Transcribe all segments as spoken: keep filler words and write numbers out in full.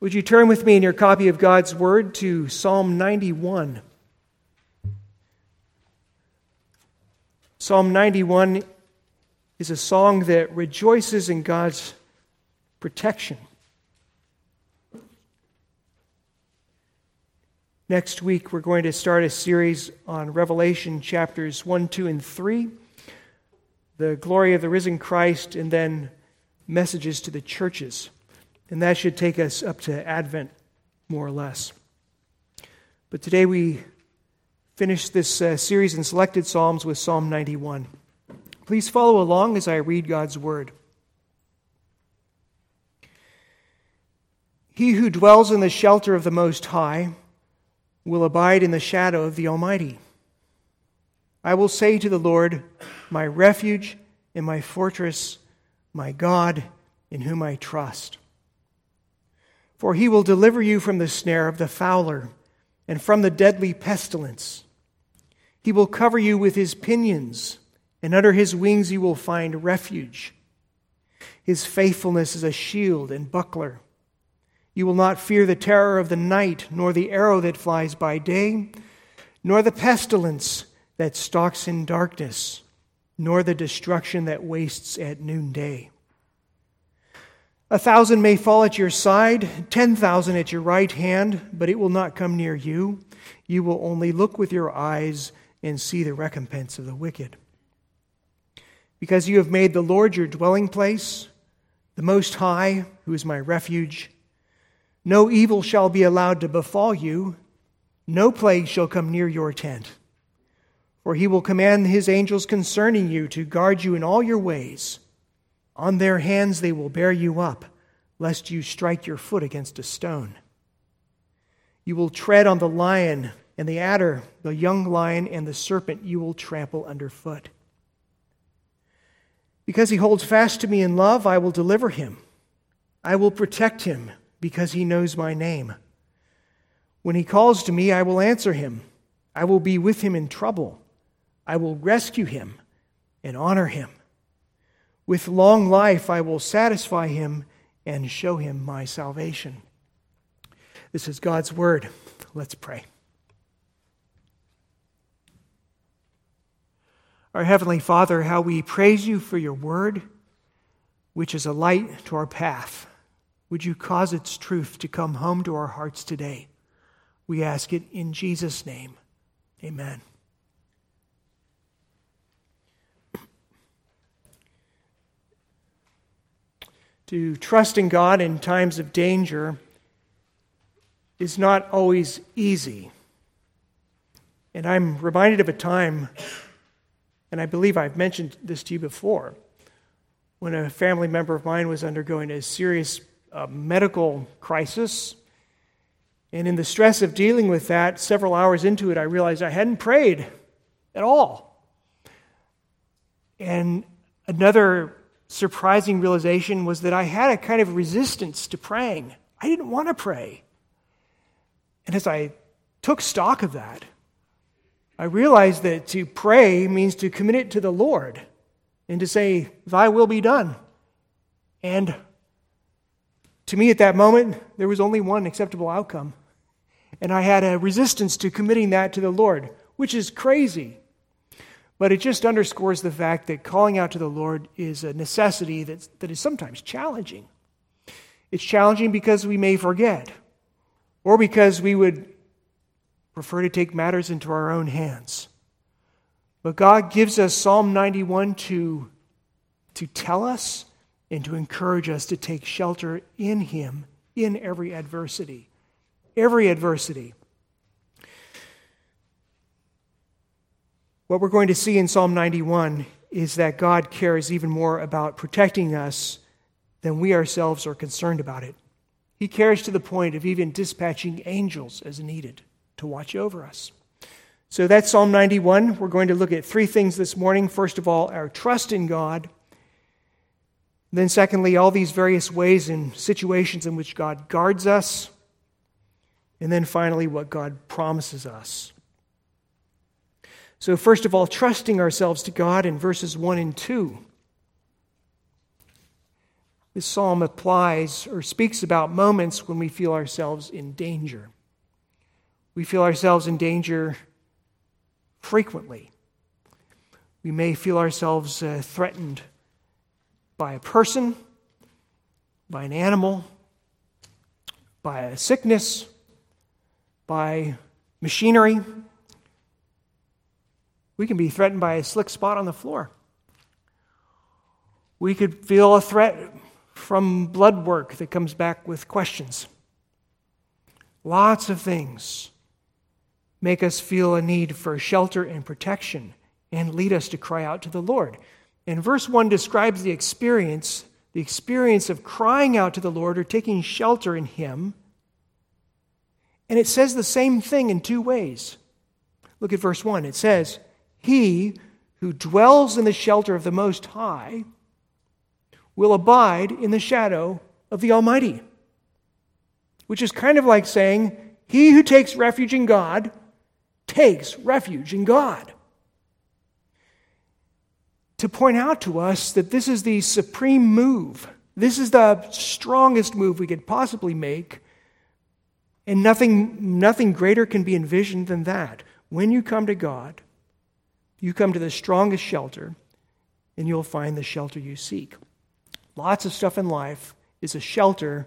Would you turn with me in your copy of God's Word to Psalm ninety-one? Psalm ninety-one is a song that rejoices in God's protection. Next week, we're going to start a series on Revelation chapters one, two, and three, the glory of the risen Christ, and then messages to the churches. And that should take us up to Advent, more or less. But today we finish this uh, series in selected Psalms with Psalm ninety-one. Please follow along as I read God's Word. He who dwells in the shelter of the Most High will abide in the shadow of the Almighty. I will say to the Lord, my refuge and my fortress, my God, in whom I trust. For he will deliver you from the snare of the fowler and from the deadly pestilence. He will cover you with his pinions, and under his wings you will find refuge. His faithfulness is a shield and buckler. You will not fear the terror of the night, nor the arrow that flies by day, nor the pestilence that stalks in darkness, nor the destruction that wastes at noonday. A thousand may fall at your side, ten thousand at your right hand, but it will not come near you. You will only look with your eyes and see the recompense of the wicked. Because you have made the Lord your dwelling place, the Most High, who is my refuge, no evil shall be allowed to befall you, no plague shall come near your tent. For he will command his angels concerning you to guard you in all your ways. On their hands they will bear you up, lest you strike your foot against a stone. You will tread on the lion and the adder, the young lion and the serpent you will trample underfoot. Because he holds fast to me in love, I will deliver him. I will protect him, because he knows my name. When he calls to me, I will answer him. I will be with him in trouble. I will rescue him and honor him. With long life I will satisfy him and show him my salvation. This is God's Word. Let's pray. Our Heavenly Father, how we praise you for your Word, which is a light to our path. Would you cause its truth to come home to our hearts today? We ask it in Jesus' name. Amen. To trust in God in times of danger is not always easy. And I'm reminded of a time, and I believe I've mentioned this to you before, when a family member of mine was undergoing a serious uh, medical crisis. And in the stress of dealing with that, several hours into it, I realized I hadn't prayed at all. And another surprising realization was that I had a kind of resistance to praying. I didn't want to pray. And as I took stock of that, I realized that to pray means to commit it to the Lord and to say, thy will be done. And to me at that moment, there was only one acceptable outcome. And I had a resistance to committing that to the Lord, which is crazy. But it just underscores the fact that calling out to the Lord is a necessity that's, that is sometimes challenging. It's challenging because we may forget, or because we would prefer to take matters into our own hands. But God gives us Psalm ninety-one to, to tell us and to encourage us to take shelter in Him in every adversity. Every adversity. What we're going to see in Psalm ninety-one is that God cares even more about protecting us than we ourselves are concerned about it. He cares to the point of even dispatching angels as needed to watch over us. So that's Psalm ninety-one. We're going to look at three things this morning. First of all, our trust in God. Then secondly, all these various ways and situations in which God guards us. And then finally, what God promises us. So first of all, trusting ourselves to God in verses one and two. This psalm applies or speaks about moments when we feel ourselves in danger. We feel ourselves in danger frequently. We may feel ourselves uh, threatened by a person, by an animal, by a sickness, by machinery. We can be threatened by a slick spot on the floor. We could feel a threat from blood work that comes back with questions. Lots of things make us feel a need for shelter and protection and lead us to cry out to the Lord. And verse one describes the experience, the experience of crying out to the Lord or taking shelter in Him. And it says the same thing in two ways. Look at verse one. It says, "He who dwells in the shelter of the Most High will abide in the shadow of the Almighty." Which is kind of like saying, he who takes refuge in God takes refuge in God. To point out to us that this is the supreme move. This is the strongest move we could possibly make. And nothing, nothing greater can be envisioned than that. When you come to God, you come to the strongest shelter, and you'll find the shelter you seek. Lots of stuff in life is a shelter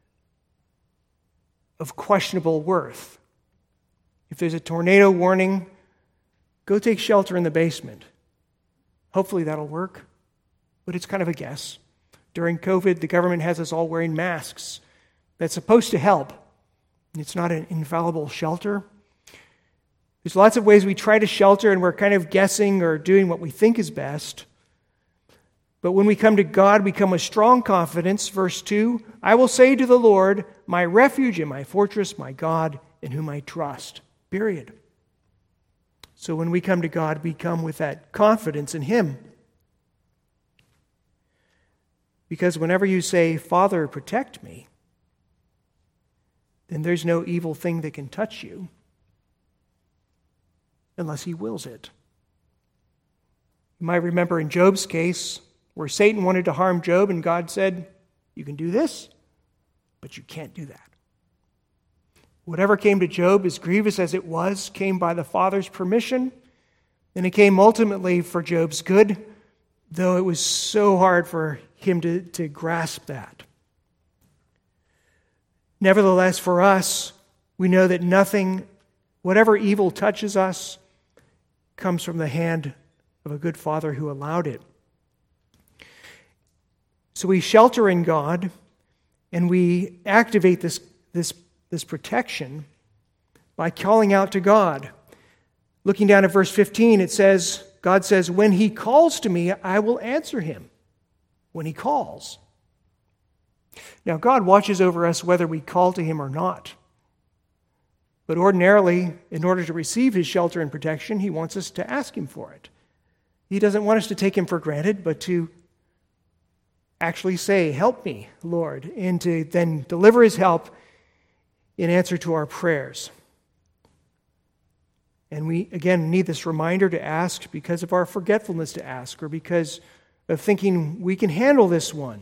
of questionable worth. If there's a tornado warning, go take shelter in the basement. Hopefully that'll work, but it's kind of a guess. During COVID, the government has us all wearing masks. That's supposed to help. It's not an infallible shelter. There's lots of ways we try to shelter, and we're kind of guessing or doing what we think is best. But when we come to God, we come with strong confidence. Verse two, "I will say to the Lord, my refuge and my fortress, my God, in whom I trust." Period. So when we come to God, we come with that confidence in Him. Because whenever you say, "Father, protect me," then there's no evil thing that can touch you unless He wills it. You might remember in Job's case, where Satan wanted to harm Job, and God said, "You can do this, but you can't do that." Whatever came to Job, as grievous as it was, came by the Father's permission, and it came ultimately for Job's good, though it was so hard for him to, to grasp that. Nevertheless, for us, we know that nothing, whatever evil touches us, comes from the hand of a good Father who allowed it. So we shelter in God, and we activate this, this, this protection by calling out to God. Looking down at verse fifteen, it says, God says, "When He calls to me, I will answer Him." When He calls. Now, God watches over us whether we call to Him or not. But ordinarily, in order to receive His shelter and protection, He wants us to ask Him for it. He doesn't want us to take Him for granted, but to actually say, "Help me, Lord," and to then deliver His help in answer to our prayers. And we, again, need this reminder to ask because of our forgetfulness to ask, or because of thinking we can handle this one.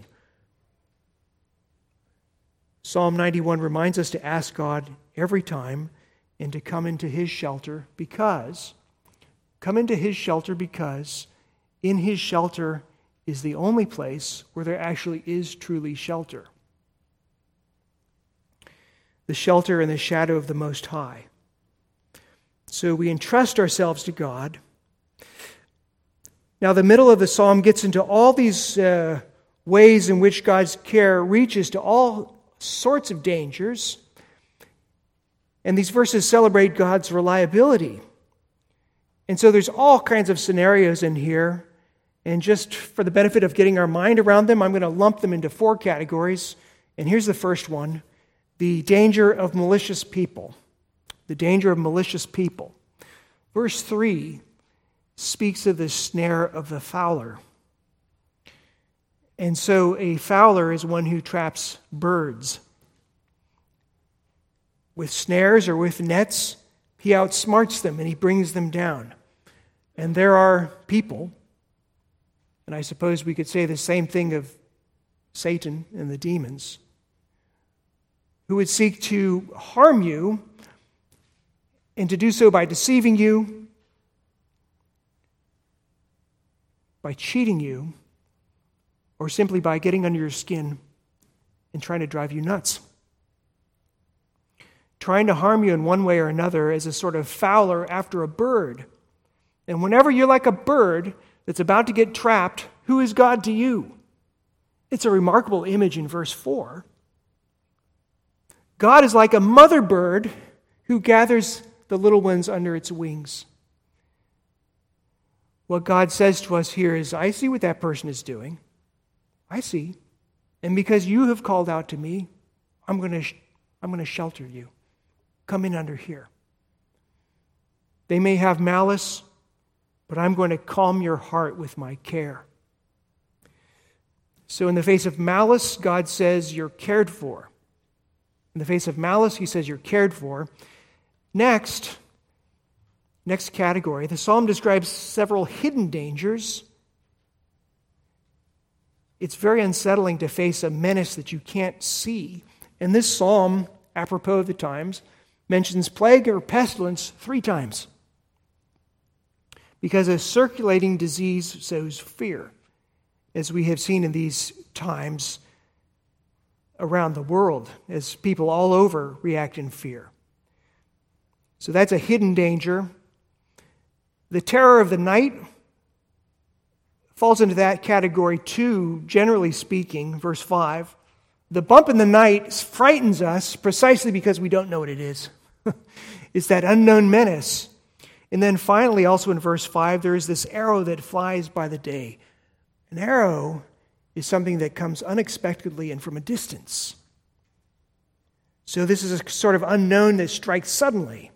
Psalm ninety-one reminds us to ask God every time and to come into His shelter because, come into His shelter because in His shelter is the only place where there actually is truly shelter. The shelter in the shadow of the Most High. So we entrust ourselves to God. Now the middle of the psalm gets into all these uh, ways in which God's care reaches to all sorts of dangers. And these verses celebrate God's reliability. And so there's all kinds of scenarios in here. And just for the benefit of getting our mind around them, I'm going to lump them into four categories. And here's the first one: the danger of malicious people. The danger of malicious people. Verse three speaks of the snare of the fowler. And so a fowler is one who traps birds. With snares or with nets, he outsmarts them and he brings them down. And there are people, and I suppose we could say the same thing of Satan and the demons, who would seek to harm you and to do so by deceiving you, by cheating you, or simply by getting under your skin and trying to drive you nuts. Trying to harm you in one way or another as a sort of fowler after a bird. And whenever you're like a bird that's about to get trapped, who is God to you? It's a remarkable image in verse four. God is like a mother bird who gathers the little ones under its wings. What God says to us here is, I see what that person is doing. I see. And because you have called out to me, I'm going to, I'm going to shelter you. Come in under here. They may have malice, but I'm going to calm your heart with my care. So in the face of malice, God says you're cared for. In the face of malice, he says you're cared for. Next, next category, the psalm describes several hidden dangers. It's very unsettling to face a menace that you can't see. And this psalm, apropos of the times, mentions plague or pestilence three times. Because a circulating disease sows fear, as we have seen in these times around the world, as people all over react in fear. So that's a hidden danger. The terror of the night falls into that category too, generally speaking, verse five. The bump in the night frightens us precisely because we don't know what it is. It's that unknown menace. And then finally, also in verse five, there is this arrow that flies by the day. An arrow is something that comes unexpectedly and from a distance. So this is a sort of unknown that strikes suddenly.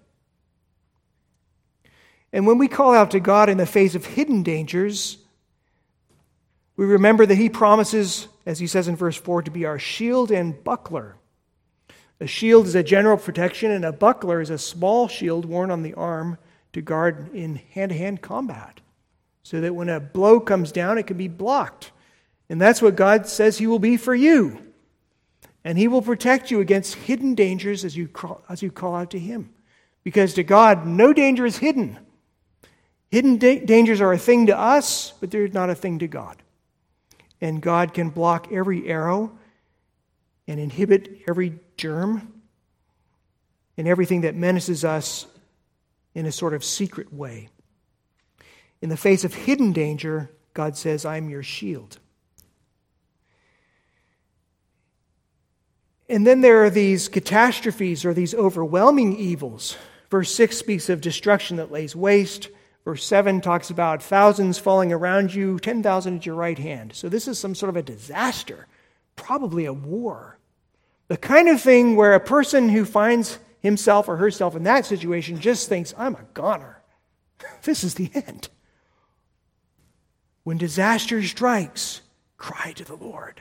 And when we call out to God in the face of hidden dangers, we remember that he promises, as he says in verse four, to be our shield and buckler. A shield is a general protection, and a buckler is a small shield worn on the arm to guard in hand-to-hand combat, so that when a blow comes down, it can be blocked. And that's what God says he will be for you. And he will protect you against hidden dangers as you call, as you call out to him. Because to God, no danger is hidden. Hidden da- dangers are a thing to us, but they're not a thing to God. And God can block every arrow and inhibit every germ and everything that menaces us in a sort of secret way. In the face of hidden danger, God says, I'm your shield. And then there are these catastrophes or these overwhelming evils. Verse six speaks of destruction that lays waste. Verse seven talks about thousands falling around you, ten thousand at your right hand. So this is some sort of a disaster, probably a war. The kind of thing where a person who finds himself or herself in that situation just thinks, I'm a goner. This is the end. When disaster strikes, cry to the Lord.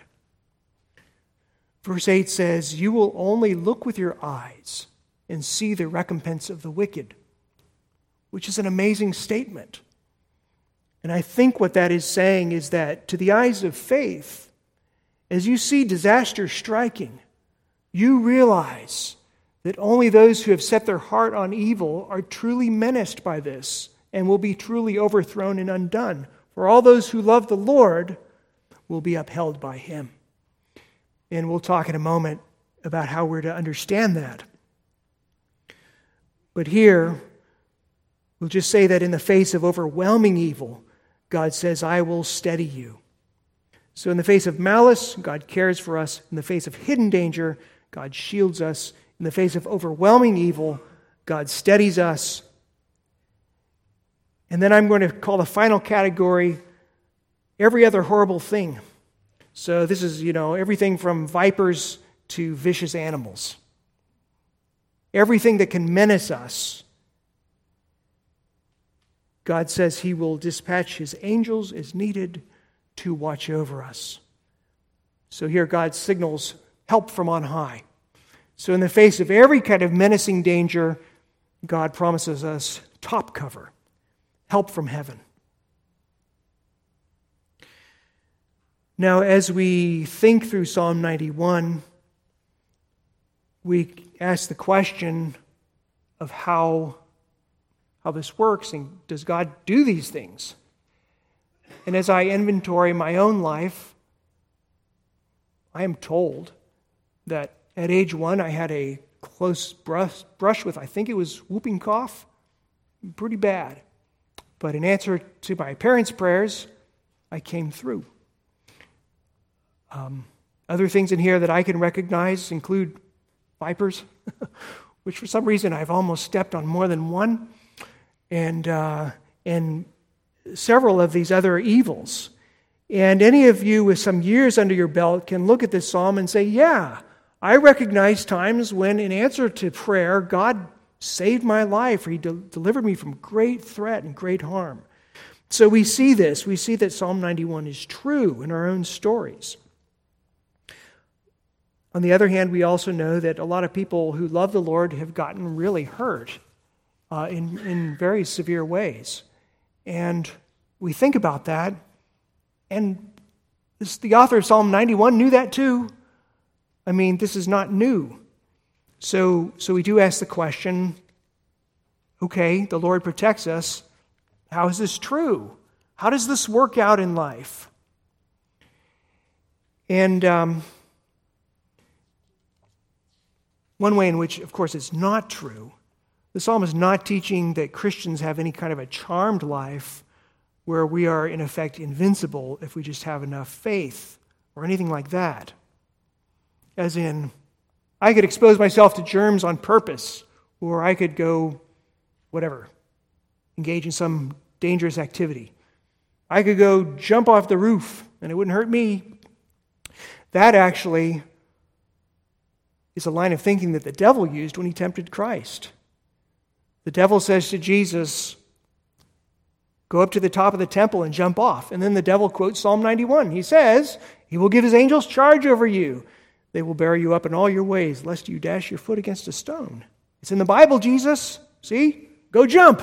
Verse eight says, you will only look with your eyes and see the recompense of the wicked, which is an amazing statement. And I think what that is saying is that to the eyes of faith, as you see disaster striking, you realize that only those who have set their heart on evil are truly menaced by this and will be truly overthrown and undone. For all those who love the Lord will be upheld by him. And we'll talk in a moment about how we're to understand that. But here, we'll just say that in the face of overwhelming evil, God says, I will steady you. So in the face of malice, God cares for us. In the face of hidden danger, God shields us. In the face of overwhelming evil, God steadies us. And then I'm going to call the final category every other horrible thing. So this is, you know, everything from vipers to vicious animals. Everything that can menace us. God says he will dispatch his angels as needed to watch over us. So here God signals help from on high. So in the face of every kind of menacing danger, God promises us top cover, help from heaven. Now, as we think through Psalm ninety-one, we ask the question of how, how this works, and does God do these things? And as I inventory my own life, I am told that at age one I had a close brush, brush with, I think it was whooping cough, pretty bad. But in answer to my parents' prayers, I came through. Um, other things in here that I can recognize include vipers, which for some reason I've almost stepped on more than one, and uh, and several of these other evils. And any of you with some years under your belt can look at this psalm and say, yeah, I recognize times when in answer to prayer, God saved my life, or He de- delivered me from great threat and great harm. So we see this. We see that Psalm ninety-one is true in our own stories. On the other hand, we also know that a lot of people who love the Lord have gotten really hurt uh, in, in very severe ways. And we think about that, and this, the author of Psalm ninety-one knew that too. I mean, this is not new. So, so we do ask the question, okay, the Lord protects us. How is this true? How does this work out in life? And um, one way in which, of course, it's not true, the psalm is not teaching that Christians have any kind of a charmed life where we are, in effect, invincible if we just have enough faith or anything like that. As in, I could expose myself to germs on purpose, or I could go, whatever, engage in some dangerous activity. I could go jump off the roof, and it wouldn't hurt me. That actually is a line of thinking that the devil used when he tempted Christ. The devil says to Jesus, go up to the top of the temple and jump off. And then the devil quotes Psalm ninety-one. He says, He will give His angels charge over you. They will bear you up in all your ways, lest you dash your foot against a stone. It's in the Bible, Jesus. See? Go jump.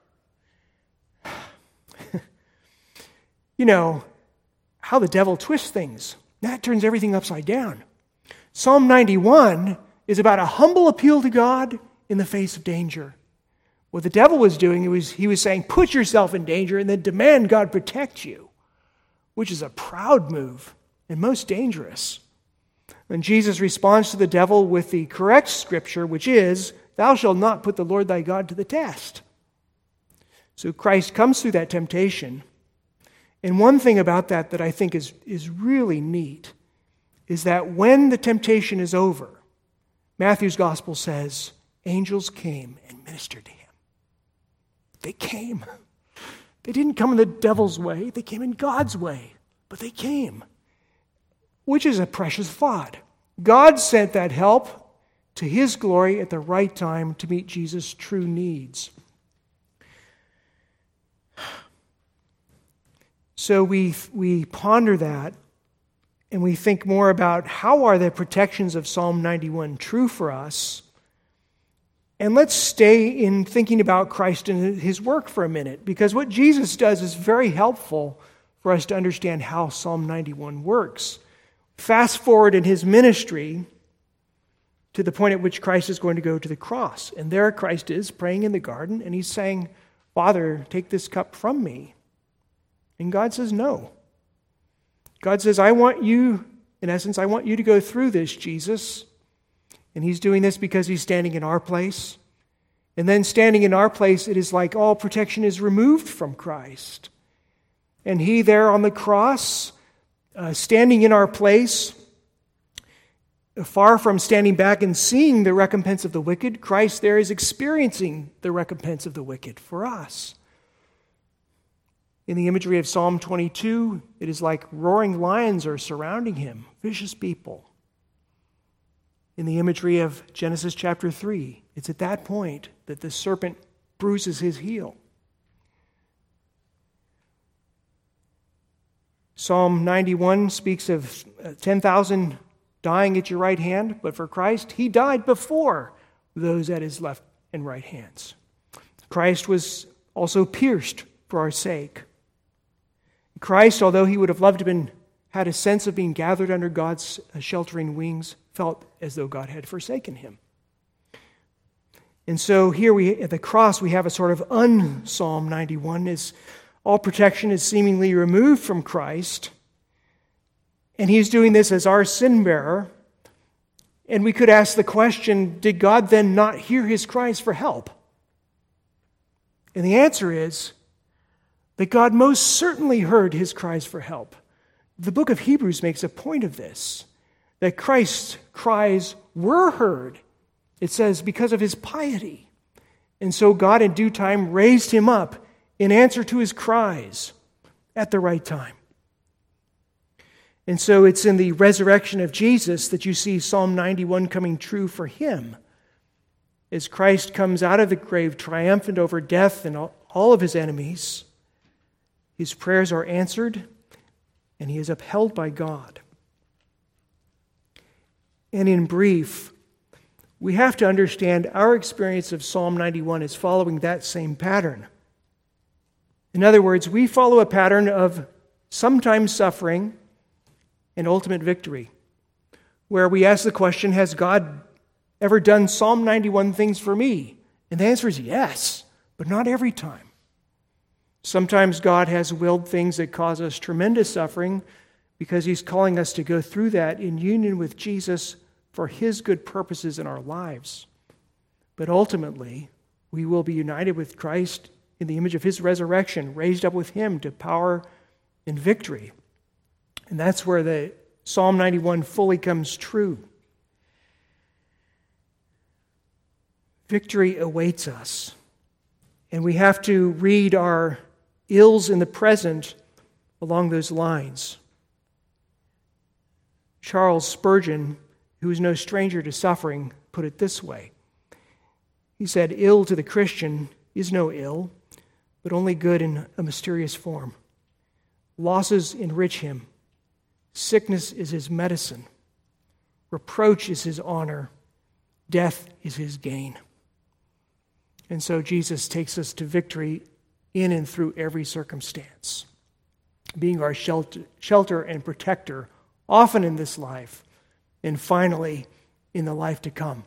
You know, how the devil twists things. That turns everything upside down. Psalm ninety-one is about a humble appeal to God in the face of danger. What the devil was doing, it was he was saying, put yourself in danger and then demand God protect you, which is a proud move and most dangerous. And Jesus responds to the devil with the correct scripture, which is, thou shalt not put the Lord thy God to the test. So Christ comes through that temptation. And one thing about that that I think is, is really neat is that when the temptation is over, Matthew's gospel says, angels came and ministered to him. They came. They didn't come in the devil's way. They came in God's way. But they came, which is a precious thought. God sent that help to His glory at the right time to meet Jesus' true needs. So we, we ponder that, and we think more about how are the protections of Psalm ninety-one true for us. And let's stay in thinking about Christ and His work for a minute, because what Jesus does is very helpful for us to understand how Psalm ninety-one works. Fast forward in His ministry to the point at which Christ is going to go to the cross. And there Christ is praying in the garden, and He's saying, Father, take this cup from me. And God says, no. God says, I want you, in essence, I want you to go through this, Jesus. And He's doing this because He's standing in our place. And then standing in our place, it is like all protection is removed from Christ. And He there on the cross, uh, standing in our place, far from standing back and seeing the recompense of the wicked, Christ there is experiencing the recompense of the wicked for us. In the imagery of Psalm twenty-two, it is like roaring lions are surrounding Him, vicious people. In the imagery of Genesis chapter three, it's at that point that the serpent bruises his heel. Psalm ninety-one speaks of ten thousand dying at your right hand, but for Christ, He died before those at His left and right hands. Christ was also pierced for our sake. Christ, although He would have loved to have been had a sense of being gathered under God's sheltering wings, felt as though God had forsaken him. And so here we at the cross we have a sort of un-Psalm ninety-one, is all protection is seemingly removed from Christ, and he's doing this as our sin bearer. And we could ask the question, did God then not hear his cries for help? And the answer is that God most certainly heard his cries for help. The book of Hebrews makes a point of this, that Christ's cries were heard. It says, because of his piety. And so God in due time raised him up in answer to his cries at the right time. And so it's in the resurrection of Jesus that you see Psalm ninety-one coming true for him. As Christ comes out of the grave triumphant over death and all of his enemies, his prayers are answered and he is upheld by God. And in brief, we have to understand our experience of Psalm ninety-one is following that same pattern. In other words, we follow a pattern of sometimes suffering and ultimate victory, where we ask the question, has God ever done Psalm ninety-one things for me? And the answer is yes, but not every time. Sometimes God has willed things that cause us tremendous suffering because he's calling us to go through that in union with Jesus for his good purposes in our lives. But ultimately, we will be united with Christ in the image of his resurrection, raised up with him to power and victory. And that's where the Psalm ninety-one fully comes true. Victory awaits us. And we have to read our ills in the present along those lines. Charles Spurgeon, who is no stranger to suffering, put it this way. He said, ill to the Christian is no ill, but only good in a mysterious form. Losses enrich him. Sickness is his medicine. Reproach is his honor. Death is his gain. And so Jesus takes us to victory in and through every circumstance, being our shelter, shelter and protector, often in this life, and finally in the life to come.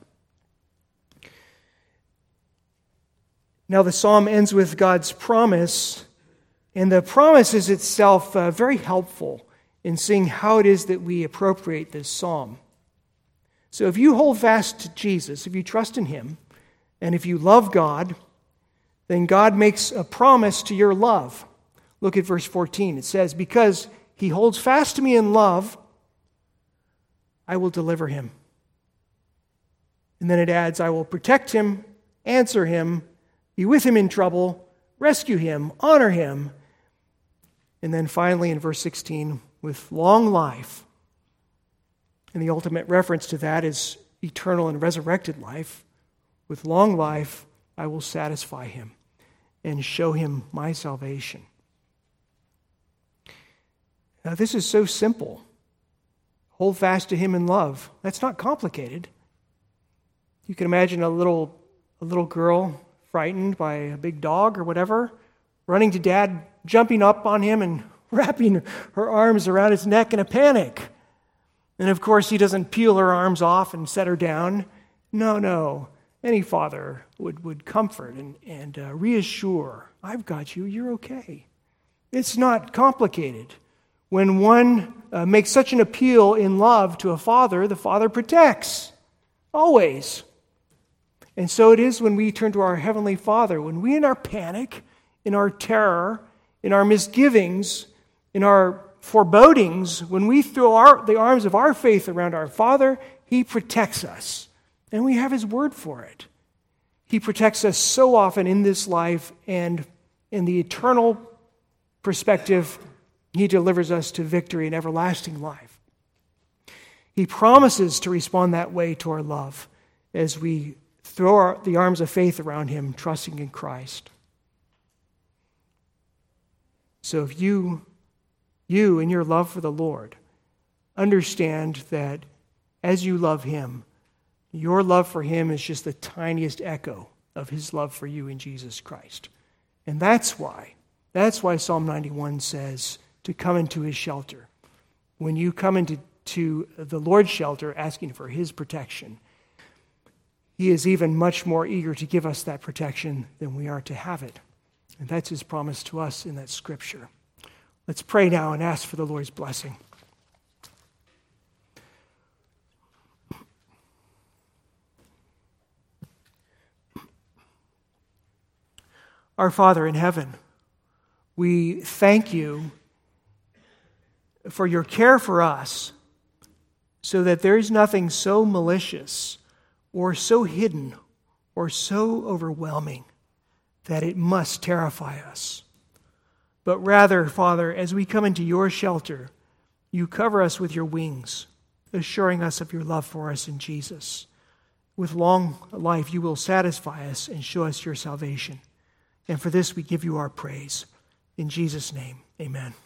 Now the psalm ends with God's promise, and the promise is itself uh, very helpful in seeing how it is that we appropriate this psalm. So if you hold fast to Jesus, if you trust in him, and if you love God, then God makes a promise to your love. Look at verse fourteen. It says, because he holds fast to me in love, I will deliver him. And then it adds, I will protect him, answer him, be with him in trouble, rescue him, honor him. And then finally in verse sixteen, with long life. And the ultimate reference to that is eternal and resurrected life. With long life, I will satisfy him and show him my salvation. Now, this is so simple. Hold fast to him in love. That's not complicated. You can imagine a little, a little girl frightened by a big dog or whatever, running to dad, jumping up on him and wrapping her arms around his neck in a panic. And of course, he doesn't peel her arms off and set her down. No, no. Any father would, would comfort and, and uh, reassure, I've got you, you're okay. It's not complicated. When one uh, makes such an appeal in love to a father, the father protects, always. And so it is when we turn to our Heavenly Father. When we in our panic, in our terror, in our misgivings, in our forebodings, when we throw our, the arms of our faith around our Father, he protects us. And we have his word for it. He protects us so often in this life, and in the eternal perspective, he delivers us to victory and everlasting life. He promises to respond that way to our love as we throw our, the arms of faith around him, trusting in Christ. So if you, you in your love for the Lord, understand that as you love him, your love for him is just the tiniest echo of his love for you in Jesus Christ. And that's why, that's why Psalm ninety-one says to come into his shelter. when you come into to the Lord's shelter asking for his protection, he is even much more eager to give us that protection than we are to have it. And that's his promise to us in that scripture. Let's pray now and ask for the Lord's blessing. Our Father in heaven, we thank you for your care for us, so that there is nothing so malicious or so hidden or so overwhelming that it must terrify us. But rather, Father, as we come into your shelter, you cover us with your wings, assuring us of your love for us in Jesus. With long life, you will satisfy us and show us your salvation. And for this, we give you our praise. In Jesus' name, amen.